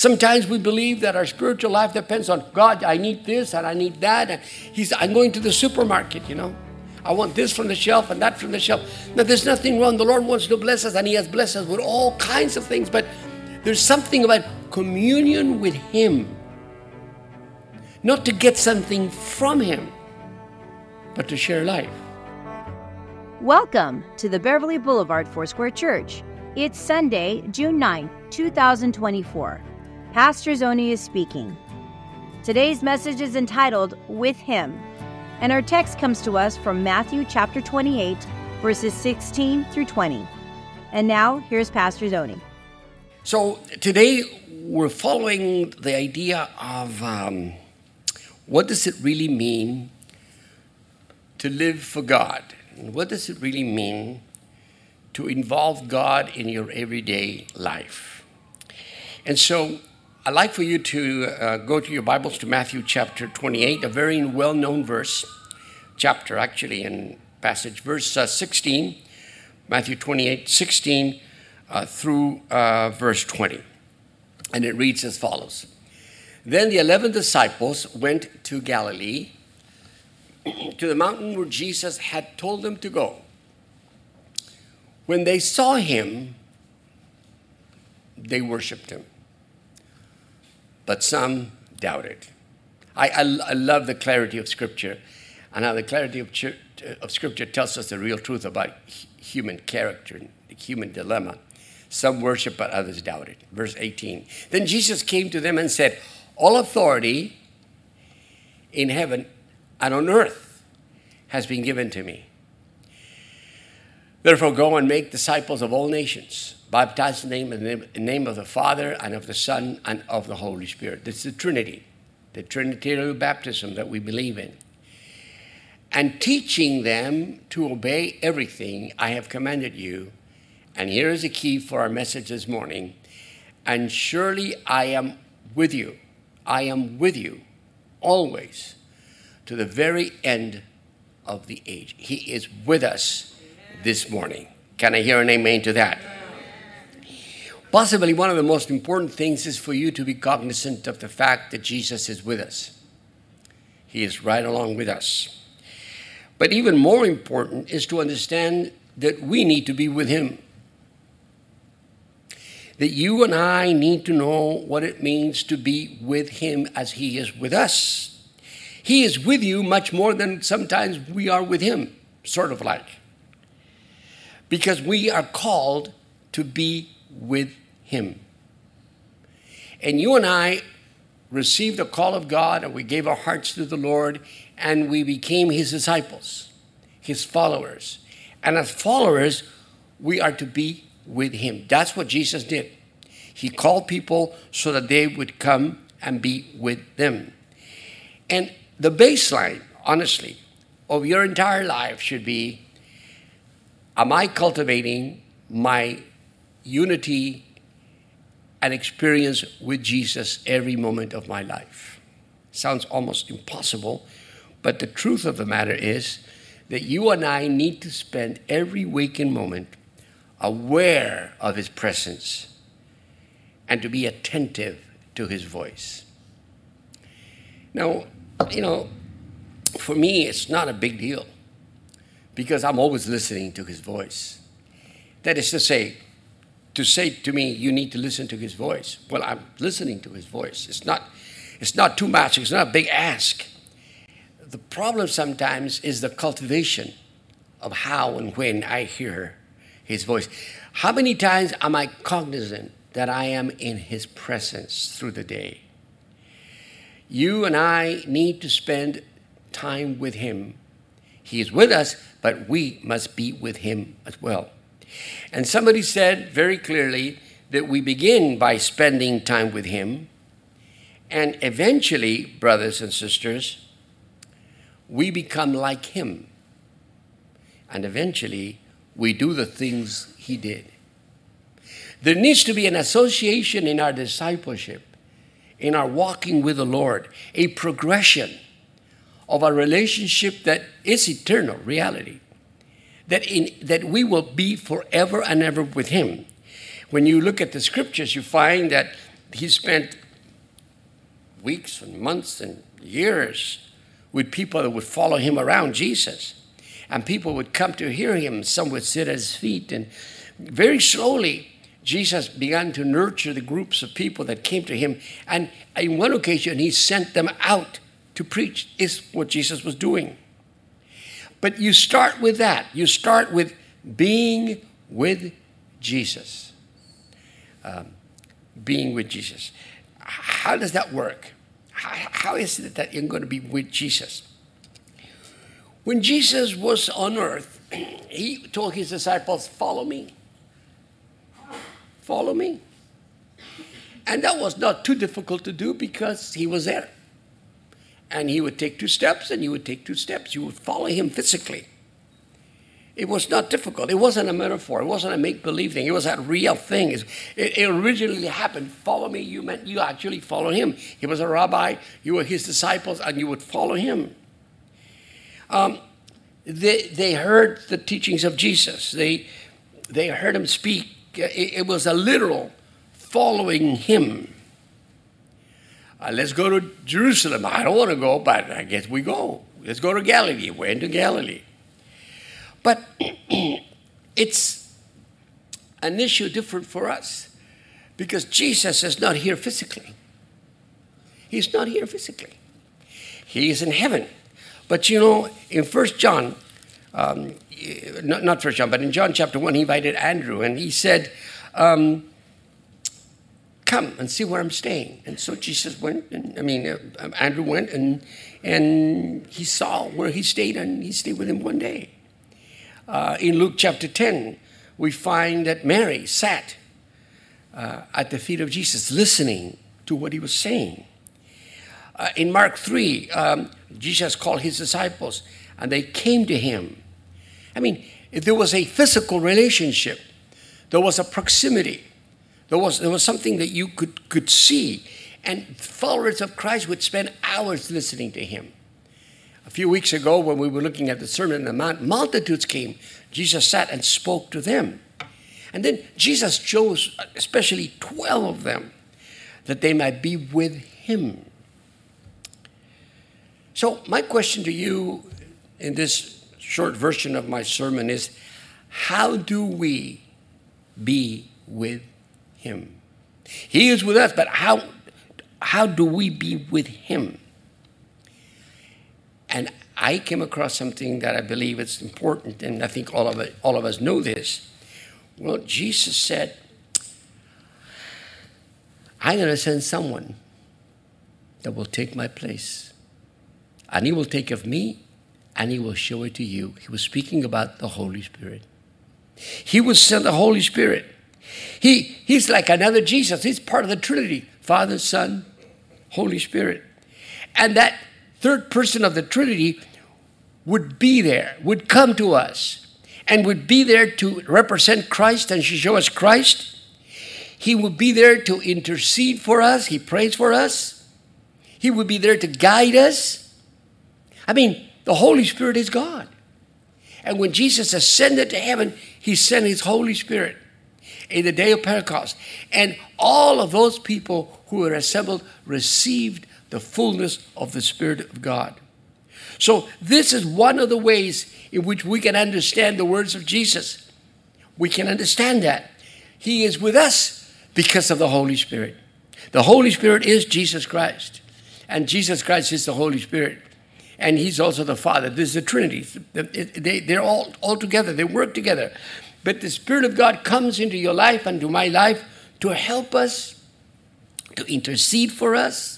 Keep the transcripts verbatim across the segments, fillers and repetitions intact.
Sometimes we believe that our spiritual life depends on God. I need this and I need that. And he's, I'm going to the supermarket, you know. I want this from the shelf and that from the shelf. Now, there's nothing wrong. The Lord wants to bless us, and he has blessed us with all kinds of things. But there's something about communion with him. Not to get something from him, but to share life. Welcome to the Beverly Boulevard Foursquare Church. It's Sunday, June ninth, two thousand twenty-four. Pastor Zoni is speaking. Today's message is entitled, With Him, and our text comes to us from Matthew chapter twenty-eight, verses sixteen through twenty. And now, here's Pastor Zoni. So today, we're following the idea of um, what does it really mean to live for God? And what does it really mean to involve God in your everyday life? And so I'd like for you to uh, go to your Bibles to Matthew chapter twenty-eight, a very well-known verse, chapter actually, in passage, verse uh, sixteen, Matthew twenty-eight, sixteen uh, through uh, verse twenty. And it reads as follows. Then the eleven disciples went to Galilee, to the mountain where Jesus had told them to go. When they saw him, they worshiped him. But some doubted. I, I, I love the clarity of Scripture, and how the clarity of, ch- of Scripture tells us the real truth about h- human character and the human dilemma. Some worship, but others doubted. Verse eighteen. Then Jesus came to them and said, all authority in heaven and on earth has been given to me. Therefore, go and make disciples of all nations, baptize in the name, in the name of the Father and of the Son and of the Holy Spirit. This is the Trinity, the Trinitarian baptism that we believe in. And teaching them to obey everything I have commanded you. And here is the key for our message this morning. And surely I am with you. I am with you always to the very end of the age. He is with us this morning. Can I hear an amen to that? Possibly one of the most important things is for you to be cognizant of the fact that Jesus is with us. He is right along with us. But even more important is to understand that we need to be with him. That you and I need to know what it means to be with him as he is with us. He is with you much more than sometimes we are with him, sort of like. Because we are called to be with him. And you and I received the call of God, and we gave our hearts to the Lord, and we became his disciples, his followers. And as followers, we are to be with him. That's what Jesus did. He called people so that they would come and be with them. And the baseline, honestly, of your entire life should be, am I cultivating my unity and experience with Jesus every moment of my life? Sounds almost impossible, but the truth of the matter is that you and I need to spend every waking moment aware of his presence and to be attentive to his voice. Now, you know, for me, it's not a big deal because I'm always listening to his voice. That is to say, to say to me, you need to listen to his voice. Well, I'm listening to his voice. It's not, it's not too much. It's not a big ask. The problem sometimes is the cultivation of how and when I hear his voice. How many times am I cognizant that I am in his presence through the day? You and I need to spend time with him. He is with us, but we must be with him as well. And somebody said very clearly that we begin by spending time with him, and eventually, brothers and sisters, we become like him. And eventually, we do the things he did. There needs to be an association in our discipleship, in our walking with the Lord, a progression of a relationship that is eternal reality, that in that we will be forever and ever with him. When you look at the scriptures, you find that he spent weeks and months and years with people that would follow him around, Jesus. And people would come to hear him. Some would sit at his feet. And very slowly, Jesus began to nurture the groups of people that came to him. And in one occasion, he sent them out to preach, is what Jesus was doing. But you start with that. You start with being with Jesus. Um, being with Jesus. How does that work? How, how is it that you're going to be with Jesus? When Jesus was on earth, he told his disciples, follow me. Follow me. And that was not too difficult to do because he was there. And he would take two steps and you would take two steps. You would follow him physically. It was not difficult. It wasn't a metaphor. It wasn't a make-believe thing. It was a real thing. It, it originally happened. Follow me. You meant you actually follow him. He was a rabbi. You were his disciples and you would follow him. Um, they, they heard the teachings of Jesus. They, they heard him speak. It, it was a literal following him. Uh, let's go to Jerusalem. I don't want to go, but I guess we go. Let's go to Galilee. We're into Galilee. But it's an issue different for us because Jesus is not here physically. He's not here physically. He is in heaven. But you know, in First John, um, not, not First John, but in John chapter one, he invited Andrew and he said, um, come and see where I'm staying. And so Jesus went, and I mean, uh, Andrew went and, and he saw where he stayed and he stayed with him one day. Uh, in Luke chapter ten, we find that Mary sat uh, at the feet of Jesus listening to what he was saying. Uh, in Mark three, um, Jesus called his disciples and they came to him. I mean, if there was a physical relationship, there was a proximity, there was, there was something that you could, could see. And followers of Christ would spend hours listening to him. A few weeks ago, when we were looking at the Sermon on the Mount, multitudes came. Jesus sat and spoke to them. And then Jesus chose especially twelve of them that they might be with him. So my question to you in this short version of my sermon is, how do we be with him? He is with us, but how, how do we be with him? And I came across something that I believe is important, and I think all of it, all of us know this. Well, Jesus said, I'm going to send someone that will take my place. And he will take of me, and he will show it to you. He was speaking about the Holy Spirit. He will send the Holy Spirit. He, he's like another Jesus. He's part of the Trinity, Father, Son, Holy Spirit. And that third person of the Trinity would be there, would come to us, and would be there to represent Christ and to show us Christ. He would be there to intercede for us. He prays for us. He would be there to guide us. I mean, the Holy Spirit is God. And when Jesus ascended to heaven, he sent his Holy Spirit in the day of Pentecost. And all of those people who were assembled received the fullness of the Spirit of God. So this is one of the ways in which we can understand the words of Jesus. We can understand that he is with us because of the Holy Spirit. The Holy Spirit is Jesus Christ, and Jesus Christ is the Holy Spirit, and he's also the Father. This is the Trinity. They, they're all, all together. They work together. But the Spirit of God comes into your life and to my life to help us, to intercede for us,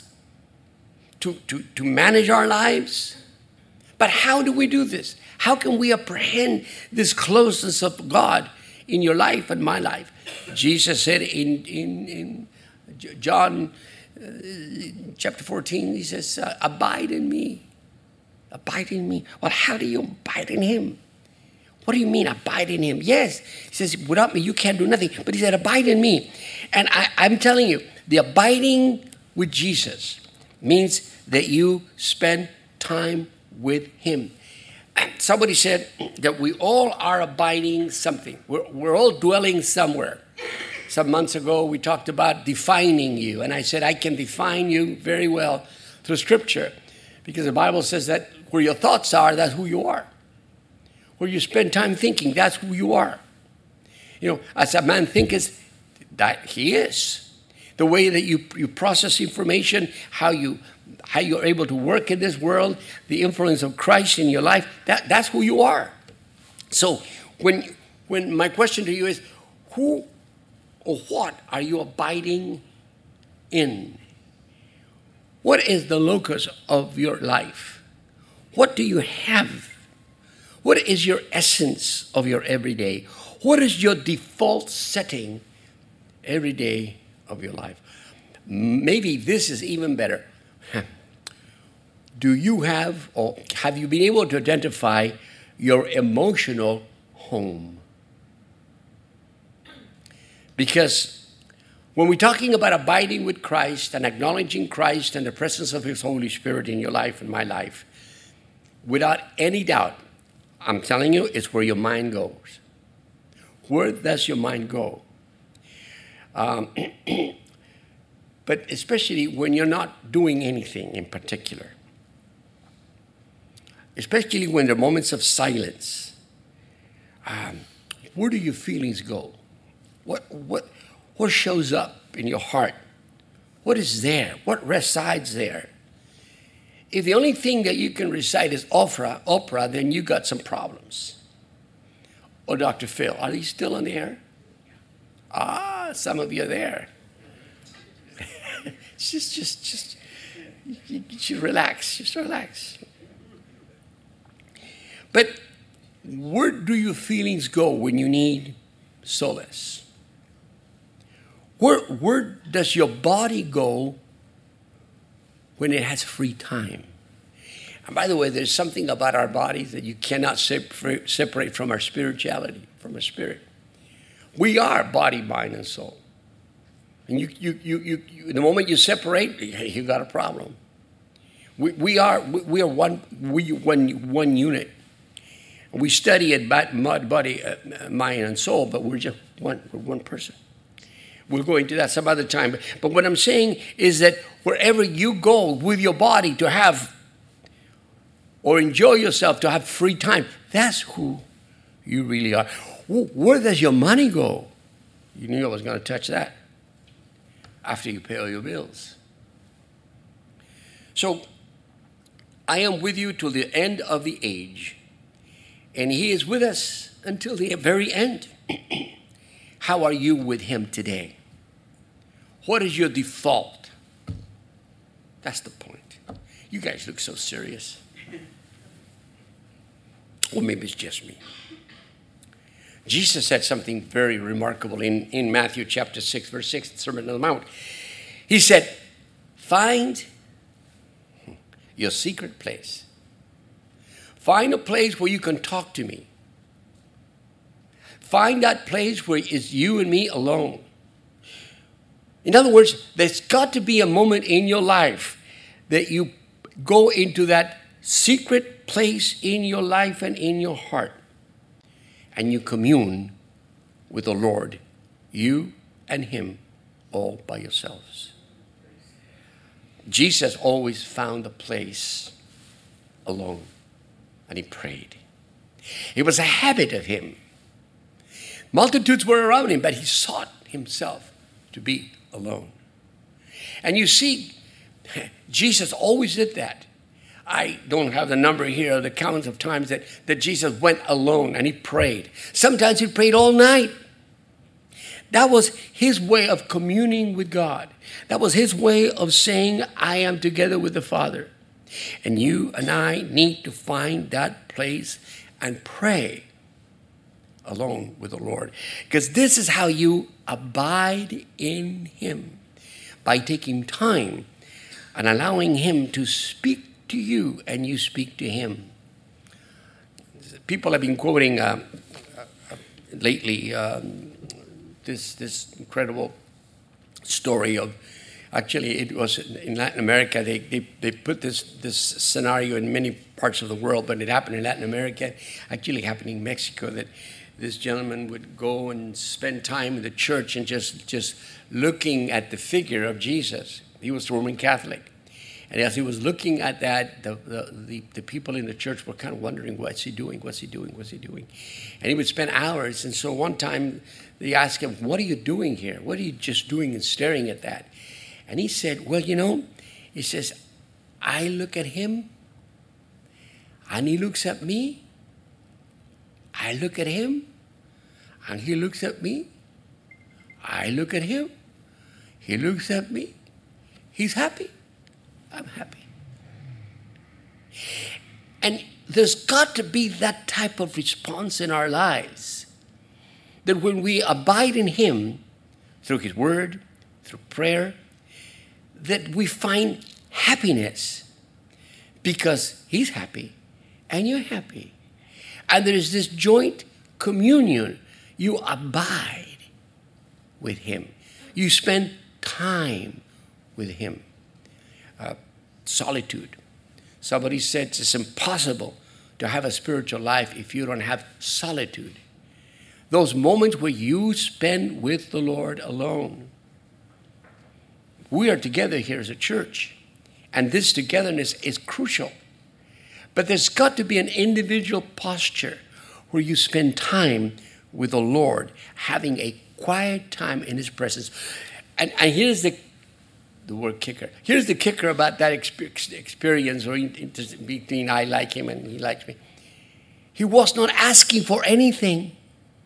To, to, to manage our lives. But how do we do this? How can we apprehend this closeness of God in your life and my life? Jesus said in, in, in John uh, chapter fourteen, he says, uh, abide in me. Abide in me. Well, how do you abide in him? What do you mean abide in him? Yes, he says, without me you can't do nothing. But he said, abide in me. And I, I'm telling you, the abiding with Jesus means that you spend time with him. Somebody said that we all are abiding something. We're, we're all dwelling somewhere. some months ago, we talked about defining you. And I said, I can define you very well through Scripture. Because the Bible says that where your thoughts are, that's who you are. Where you spend time thinking, that's who you are. You know, as a man thinketh, that he is. The way that you, you process information, how you how you're able to work in this world, the influence of Christ in your life, that, that's who you are. So when when my question to you is, who or what are you abiding in? What is the locus of your life? What do you have? What is your essence of your everyday? What is your default setting every day of your life? Maybe this is even better. Do you have, or have you been able to identify your emotional home? Because when we're talking about abiding with Christ and acknowledging Christ and the presence of His Holy Spirit in your life and my life, without any doubt, I'm telling you, it's where your mind goes. Where does your mind go? Um, but especially when you're not doing anything in particular. Especially when there are moments of silence. Um, where do your feelings go? What, what, what shows up in your heart? What is there? What resides there? If the only thing that you can recite is opera, opera, then you got some problems. Oh, Doctor Phil, are you still on the air? Ah, some of you are there. just, just, just, you, you should relax. Just relax. But where do your feelings go when you need solace? Where, where does your body go when it has free time? And by the way, there's something about our bodies that you cannot separate, separate from our spirituality, from our spirit. We are body, mind, and soul. And you, you, you, you, you the moment you separate, you got a problem. We, we are, we, we are one, we one, one unit. We study it body, uh, mind, and soul, but we're just one, we're one person. We'll go into that some other time. But, but what I'm saying is that wherever you go with your body to have or enjoy yourself, to have free time, that's who you really are. Where does your money go? You knew I was going to touch that after you pay all your bills. So I am with you till the end of the age, and He is with us until the very end. How are you with Him today? What is your default? That's the point. You guys look so serious. Or maybe it's just me. Jesus said something very remarkable in, in Matthew chapter six, verse six, the Sermon on the Mount. He said, find your secret place. Find a place where you can talk to me. Find that place where it's you and me alone. In other words, there's got to be a moment in your life that you go into that secret place in your life and in your heart, and you commune with the Lord, you and Him, all by yourselves. Jesus always found a place alone, and He prayed. It was a habit of Him. Multitudes were around Him, but He sought Himself to be alone. And you see, Jesus always did that. I don't have the number here, the counts of times that, that Jesus went alone and He prayed. Sometimes He prayed all night. That was His way of communing with God. That was His way of saying, I am together with the Father. And you and I need to find that place and pray alone with the Lord. Because this is how you abide in Him, by taking time and allowing Him to speak to you and you speak to Him. People have been quoting uh, uh, lately um, this this incredible story of, actually it was in Latin America. They they, they put this, this scenario in many parts of the world, but it happened in Latin America, actually happened in Mexico, that this gentleman would go and spend time in the church and just, just looking at the figure of Jesus. He was Roman Catholic. And as he was looking at that, the, the, the, the people in the church were kind of wondering, what's he doing, what's he doing, what's he doing? And he would spend hours. And so one time they asked him, what are you doing here? What are you just doing and staring at that? And he said, well, you know, he says, I look at him and he looks at me. I look at him and he looks at me. I look at him. He looks at me. He's happy. I'm happy. And there's got to be that type of response in our lives, that when we abide in him through his word, through prayer, that we find happiness because he's happy and you're happy. And there is this joint communion. You abide with him. You spend time with him. Uh, solitude. Somebody said it's impossible to have a spiritual life if you don't have solitude. Those moments where you spend with the Lord alone. We are together here as a church, and this togetherness is crucial. But there's got to be an individual posture where you spend time with the Lord, having a quiet time in his presence. And, and here's the the word kicker. Here's the kicker about that experience or between I like him and he likes me. He was not asking for anything.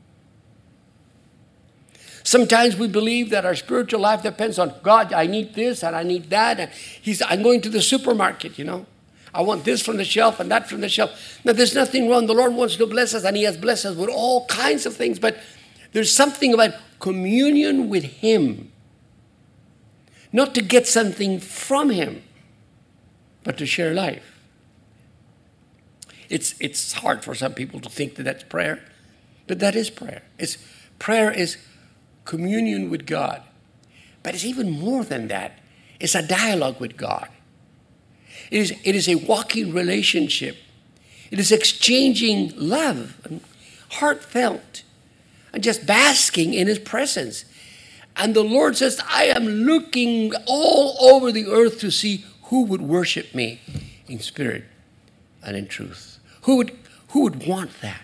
Sometimes we believe that our spiritual life depends on God. I need this and I need that. And he's, I'm going to the supermarket, you know. I want this from the shelf and that from the shelf. Now, there's nothing wrong. The Lord wants to bless us, and he has blessed us with all kinds of things. But there's something about communion with him. Not to get something from him, but to share life. It's, it's hard for some people to think that that's prayer, but that is prayer. It's, prayer is communion with God. But it's even more than that. It's a dialogue with God. It is, it is a walking relationship. It is exchanging love and heartfelt and just basking in his presence. And the Lord says, I am looking all over the earth to see who would worship me in spirit and in truth. Who would, who would want that?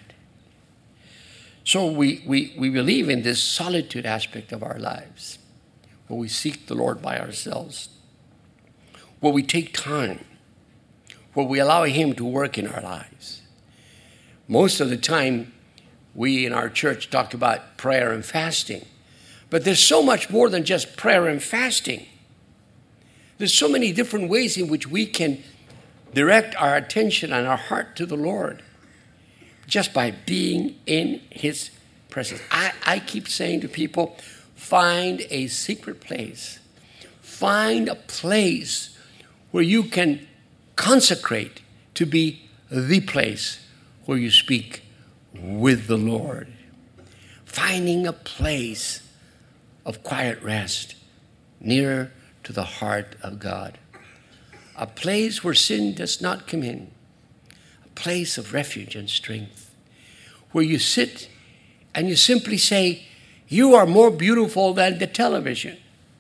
So we, we, we believe in this solitude aspect of our lives, where we seek the Lord by ourselves, where we take time, where we allow him to work in our lives. Most of the time, we in our church talk about prayer and fasting. But there's so much more than just prayer and fasting. There's so many different ways in which we can direct our attention and our heart to the Lord just by being in his presence. I, I keep saying to people, find a secret place. Find a place where you can consecrate to be the place where you speak with the Lord. Finding a place of quiet rest, nearer to the heart of God. A place where sin does not come in. A place of refuge and strength. Where you sit and you simply say, you are more beautiful than the television.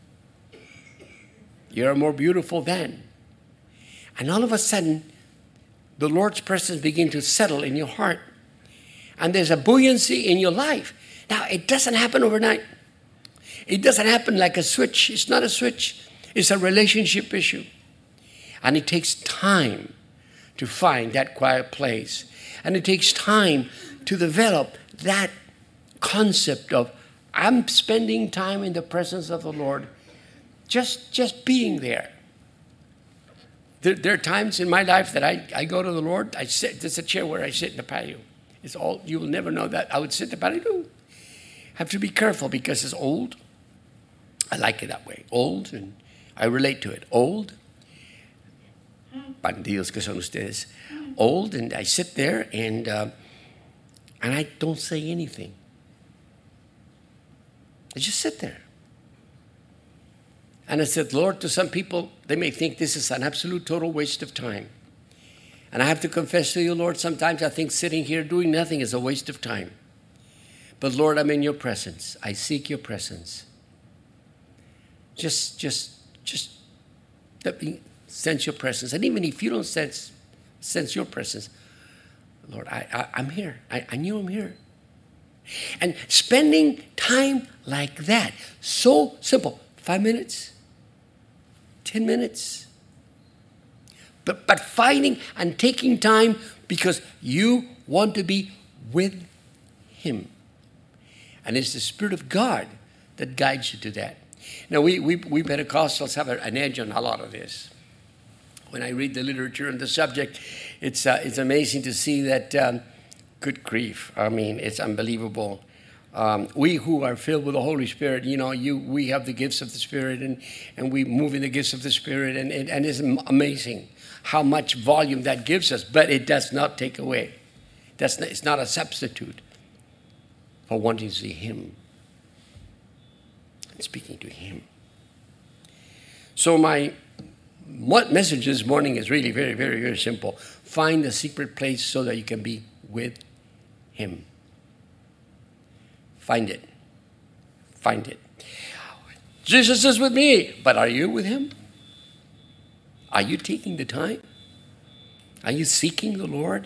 You are more beautiful than. And all of a sudden, the Lord's presence begins to settle in your heart. And there's a buoyancy in your life. Now, it doesn't happen overnight. It doesn't happen like a switch. It's not a switch. It's a relationship issue. And it takes time to find that quiet place. And it takes time to develop that concept of, I'm spending time in the presence of the Lord, just, just being there. There, there are times in my life that I, I go to the Lord, I sit, there's a chair where I sit in the patio. It's all, you will never know that. I would sit in the patio. Have to be careful because it's old. I like it that way. Old, and I relate to it. Old. Bandidos que son ustedes. Old, and I sit there, and uh, and I don't say anything. I just sit there. And I said, Lord, to some people, they may think this is an absolute total waste of time. And I have to confess to you, Lord, sometimes I think sitting here doing nothing is a waste of time. But Lord, I'm in your presence. I seek your presence. Just, just, just let me sense your presence. And even if you don't sense, sense your presence, Lord, I, I, I'm here. I, I knew I'm here. And spending time like that, so simple. Five minutes, ten minutes. But, but finding and taking time because you want to be with him. And it's the Spirit of God that guides you to that. Now, we, we, we Pentecostals have an edge on a lot of this. When I read the literature on the subject, it's, uh, it's amazing to see that, um, good grief, I mean, it's unbelievable. Um, we who are filled with the Holy Spirit, you know, you we have the gifts of the Spirit, and, and we move in the gifts of the Spirit, and, and, and it's amazing how much volume that gives us, but it does not take away. That's not, it's not a substitute for wanting to see him and speaking to him. So my what message this morning is really very, very, very simple. Find the secret place so that you can be with him. Find it. Find it. Jesus is with me, but are you with him? Are you taking the time? Are you seeking the Lord?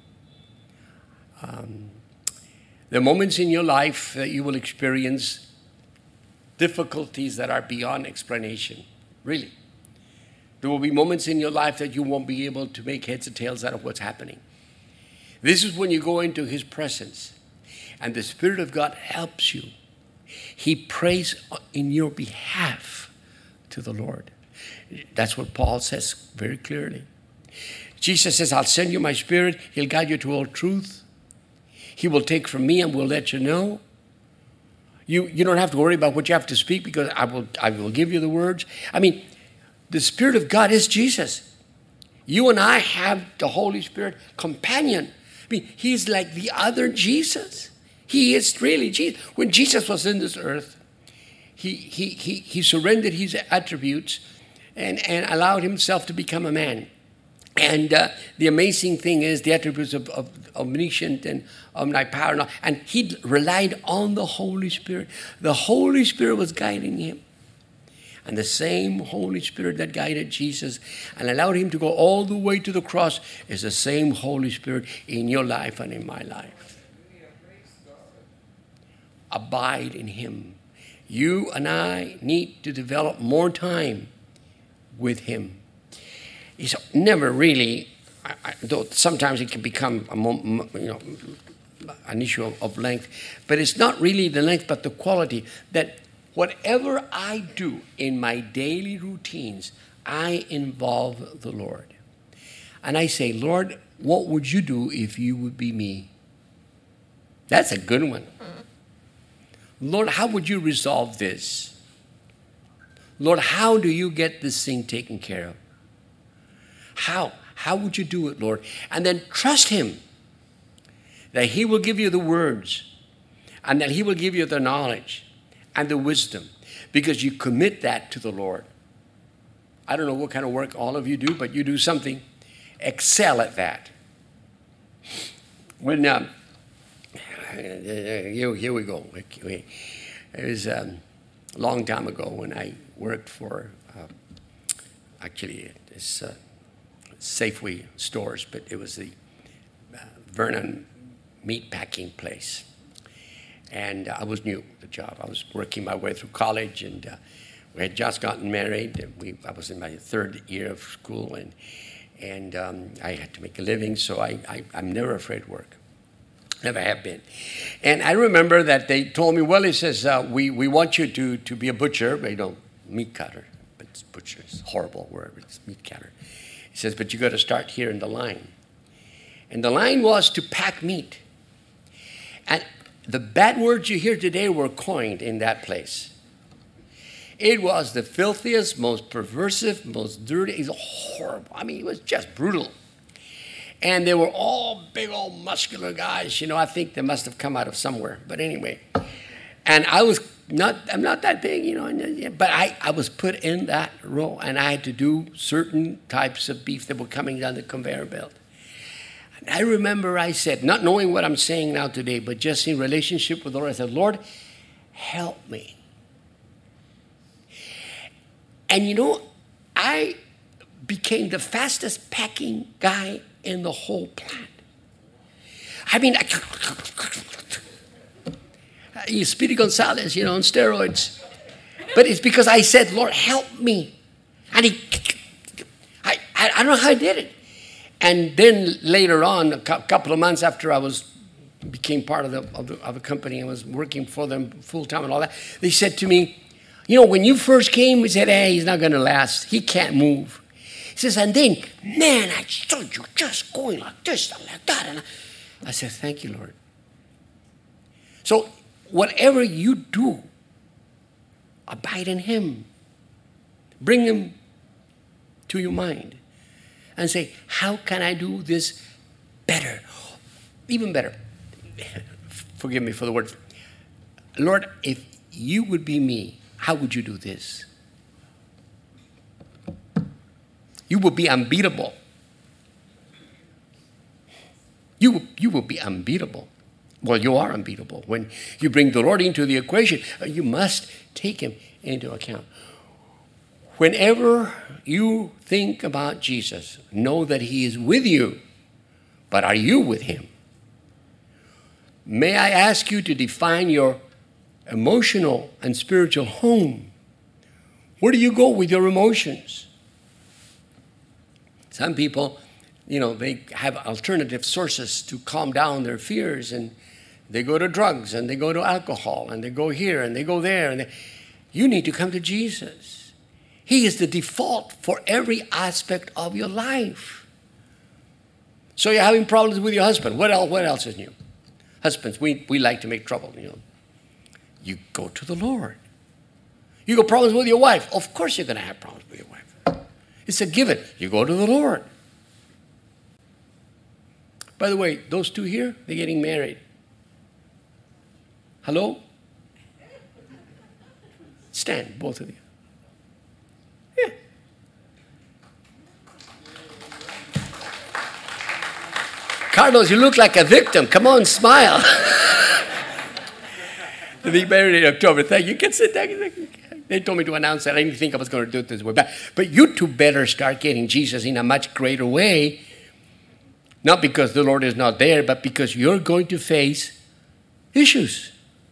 Um, there are moments in your life that you will experience difficulties that are beyond explanation. Really. There will be moments in your life that you won't be able to make heads or tails out of what's happening. This is when you go into his presence and the Spirit of God helps you. He prays in your behalf to the Lord. That's what Paul says very clearly. Jesus says, I'll send you my Spirit. He'll guide you to all truth. He will take from me and will let you know. You, you don't have to worry about what you have to speak because I will, I will give you the words. I mean, the Spirit of God is Jesus. You and I have the Holy Spirit companion. I mean, he's like the other Jesus. He is really Jesus. When Jesus was in this earth, he, he, he, he surrendered his attributes and, and allowed himself to become a man. And uh, the amazing thing is the attributes of, of omniscient and omnipotent. And he relied on the Holy Spirit. The Holy Spirit was guiding him. And the same Holy Spirit that guided Jesus and allowed him to go all the way to the cross is the same Holy Spirit in your life and in my life. Abide in him. You and I need to develop more time with him. It's never really, I, I, though sometimes it can become a, you know, an issue of, of length, but it's not really the length, but the quality that whatever I do in my daily routines, I involve the Lord. And I say, Lord, what would you do if you would be me? That's a good one. Lord, how would you resolve this? Lord, how do you get this thing taken care of? How? How would you do it, Lord? And then trust him that he will give you the words and that he will give you the knowledge and the wisdom because you commit that to the Lord. I don't know what kind of work all of you do, but you do something. Excel at that. When, um, here, here we go. It was um, a long time ago when I worked for, uh, actually, this uh, Safeway stores, but it was the uh, Vernon meat packing place. And uh, I was new to the job. I was working my way through college, and uh, we had just gotten married. And we, I was in my third year of school, and and um, I had to make a living, so I, I, I'm never afraid of work. Never have been. And I remember that they told me, well, he says, uh, we, we want you to, to be a butcher, but you know, meat cutter. But it's butcher is a horrible word, it's meat cutter. He says, but you got to start here in the line. And the line was to pack meat. And the bad words you hear today were coined in that place. It was the filthiest, most perversive, most dirty. It was horrible. I mean, it was just brutal. And they were all big old muscular guys. You know, I think they must have come out of somewhere. But anyway. And I was not, I'm not that big, you know. But I, I was put in that role. And I had to do certain types of beef that were coming down the conveyor belt. And I remember I said, not knowing what I'm saying now today, but just in relationship with the Lord, I said, Lord, help me. And you know, I became the fastest packing guy in the whole plant. I mean, I, Speedy Gonzalez, you know, on steroids. But it's because I said, Lord, help me. And he, I, I, I don't know how I did it. And then later on, a couple of months after I was became part of the of the, of the company and was working for them full time and all that, they said to me, you know, when you first came, we said, hey, he's not going to last. He can't move. He says, and then, man, I saw you just going like this and like that. And I said, thank you, Lord. So whatever you do, abide in him. Bring him to your mind and say, how can I do this better? Even better. Forgive me for the word. Lord, if you would be me, how would you do this? You will be unbeatable. You, you will be unbeatable. Well, you are unbeatable. When you bring the Lord into the equation, you must take him into account. Whenever you think about Jesus, know that he is with you, but are you with him? May I ask you to define your emotional and spiritual home? Where do you go with your emotions? Some people, you know, they have alternative sources to calm down their fears, and they go to drugs, and they go to alcohol, and they go here, and they go there. And they, you need to come to Jesus. He is the default for every aspect of your life. So you're having problems with your husband. What else, what else is new? Husbands, we, we like to make trouble, you know. You go to the Lord. You got problems with your wife. Of course you're going to have problems with your wife. It's a given. You go to the Lord. By the way, those two here, they're getting married. Hello? Stand, both of you. Yeah. Carlos, you look like a victim. Come on, smile. To be married in October. Thank you. You can sit down. They told me to announce that. I didn't think I was going to do it this way. But, but you two better start getting Jesus in a much greater way. Not because the Lord is not there, but because you're going to face issues.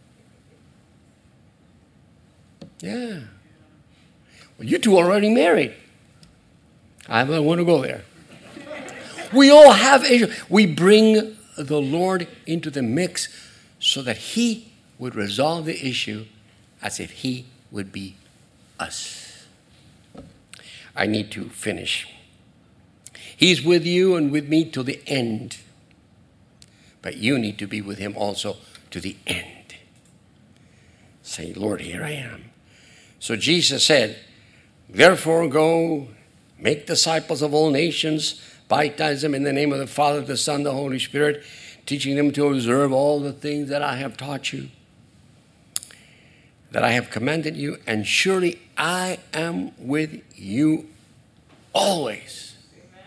Yeah. Well, you two are already married. I don't want to go there. We all have issues. We bring the Lord into the mix so that he would resolve the issue as if he would be us. I need to finish. He's with you and with me till the end. But you need to be with him also to the end. Say, Lord, here I am. So Jesus said, therefore go, make disciples of all nations, baptize them in the name of the Father, the Son, the Holy Spirit, teaching them to observe all the things that I have taught you, that I have commanded you, and surely I am with you always.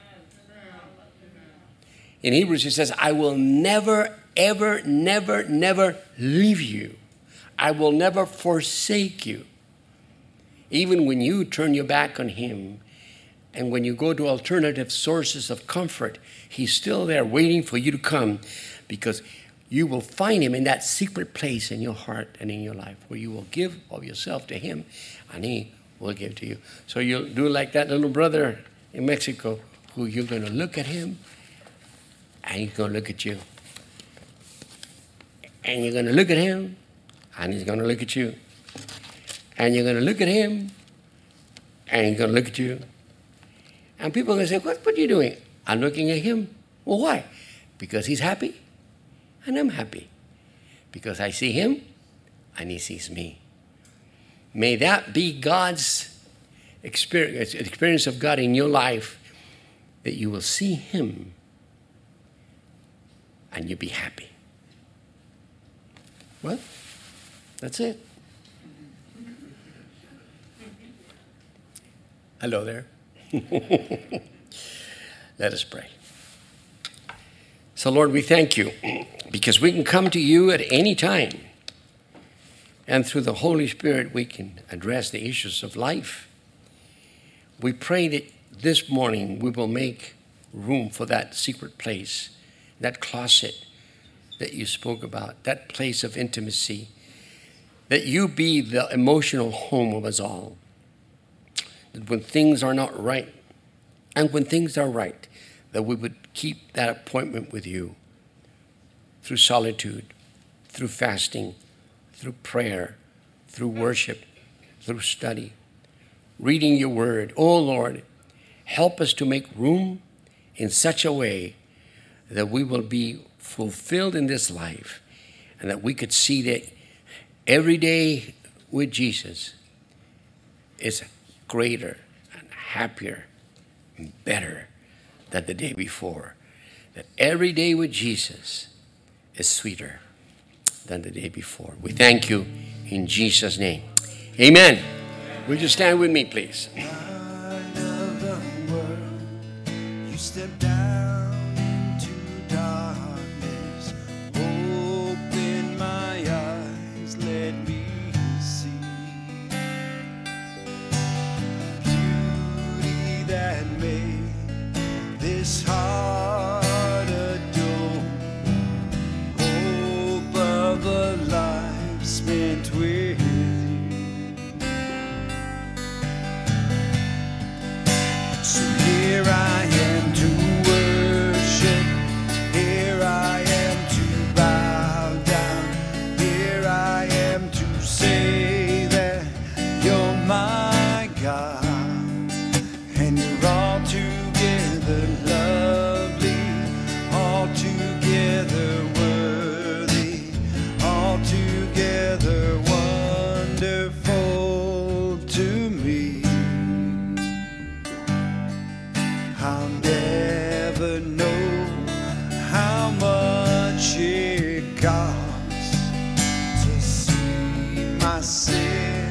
In Hebrews it says, I will never, ever, never, never leave you. I will never forsake you. Even when you turn your back on him, and when you go to alternative sources of comfort, he's still there waiting for you to come, because you will find him in that secret place in your heart and in your life where you will give of yourself to him and he will give to you. So you'll do like that little brother in Mexico who you're going to look at him and he's going to look at you. And you're going to look at him and he's going to look at you. And you're going to look at him and he's going to look at you. And people are going to say, what, what are you doing? I'm looking at him. Well, why? Because he's happy. And I'm happy because I see him and he sees me. May that be God's experience, experience of God in your life, that you will see him and you'll be happy. Well, that's it. Hello there. Let us pray. So, Lord, we thank you because we can come to you at any time. And through the Holy Spirit, we can address the issues of life. We pray that this morning we will make room for that secret place, that closet that you spoke about, that place of intimacy, that you be the emotional home of us all. That when things are not right, and when things are right, that we would keep that appointment with you through solitude, through fasting, through prayer, through worship, through study, reading your word. Oh, Lord, help us to make room in such a way that we will be fulfilled in this life and that we could see that every day with Jesus is greater and happier and better than the day before. That every day with Jesus is sweeter than the day before. We thank you in Jesus' name. Amen. Would you stand with me, please? Step down into darkness, open my eyes, let me see beauty that made this heart adore, hope of a life spent with you. So here I am to worship, here I am to bow down, here I am to say that you're my God, and you're altogether lovely, altogether worthy, altogether wonderful to me. I'll never know how much it costs to see my sin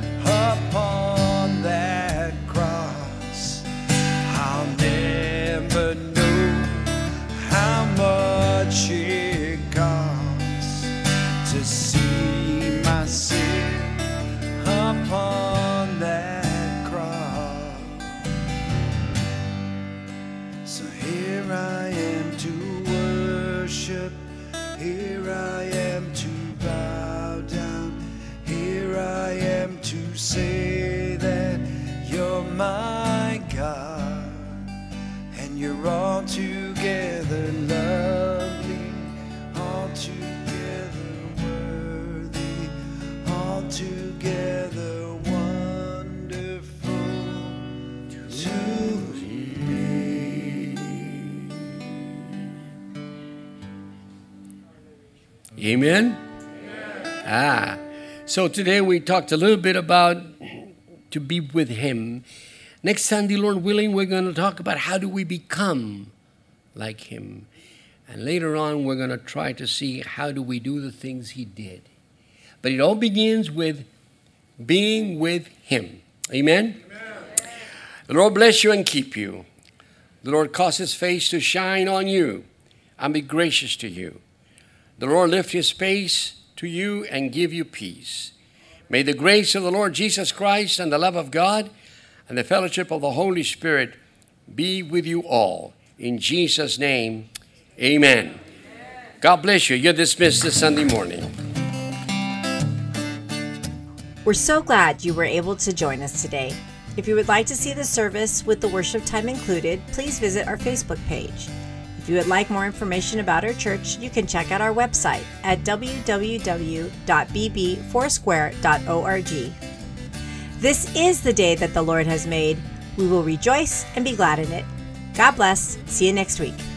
upon that cross. I'll never know how much it costs to see my sin upon that cross. So here I am to worship, here I am to bow down, here I am to say that you're my God, and you're altogether lovely, altogether worthy, altogether wonderful to me. Amen? Ah, so today we talked a little bit about to be with him. Next Sunday, Lord willing, we're going to talk about how do we become like him. And later on, we're going to try to see how do we do the things he did. But it all begins with being with him. Amen? Amen. The Lord bless you and keep you. The Lord cause his face to shine on you and be gracious to you. The Lord lift his face to you and give you peace. May the grace of the Lord Jesus Christ and the love of God and the fellowship of the Holy Spirit be with you all. In Jesus' name, amen. Amen. God bless you. You're dismissed this Sunday morning. We're so glad you were able to join us today. If you would like to see the service with the worship time included, please visit our Facebook page. If you would like more information about our church, you can check out our website at w w w dot b b foursquare dot org. This is the day that the Lord has made. We will rejoice and be glad in it. God bless. See you next week.